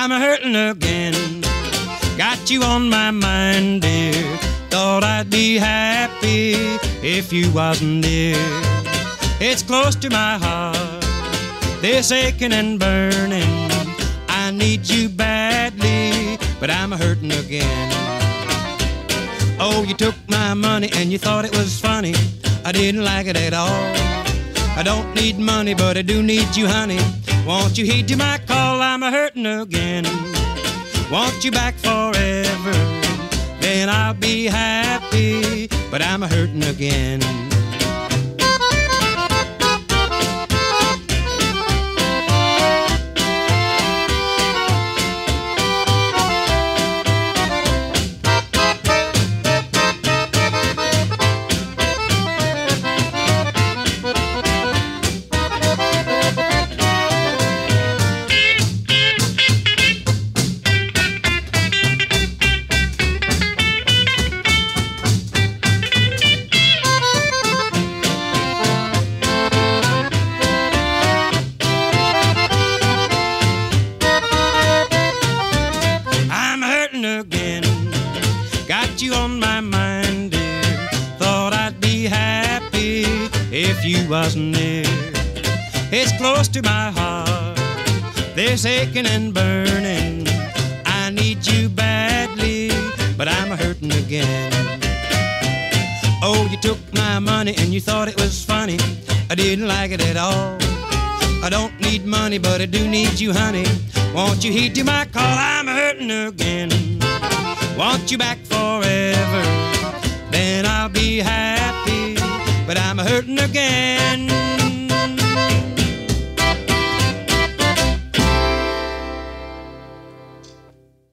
I'm a hurting again. Got you on my mind, dear. Thought I'd be happy if you wasn't near. It's close to my heart, this aching and burning. I need you badly, but I'm a hurting again. Oh, you took my money and you thought it was funny. I didn't like it at all. I don't need money, but I do need you, honey. Won't you heed to my call? I'm a hurting again. Want you back forever, then I'll be happy, but I'm a hurting again. Again, got you on my mind, dear. Thought I'd be happy if you wasn't near. It's close to my heart, this aching and burning. I need you badly, but I'm a hurting again. Oh, you took my money and you thought it was funny. I didn't like it at all. I don't need money, but I do need you, honey. Won't you heed to my call? I'm a hurting again. Want you back forever, then I'll be happy, but I'm a hurting again.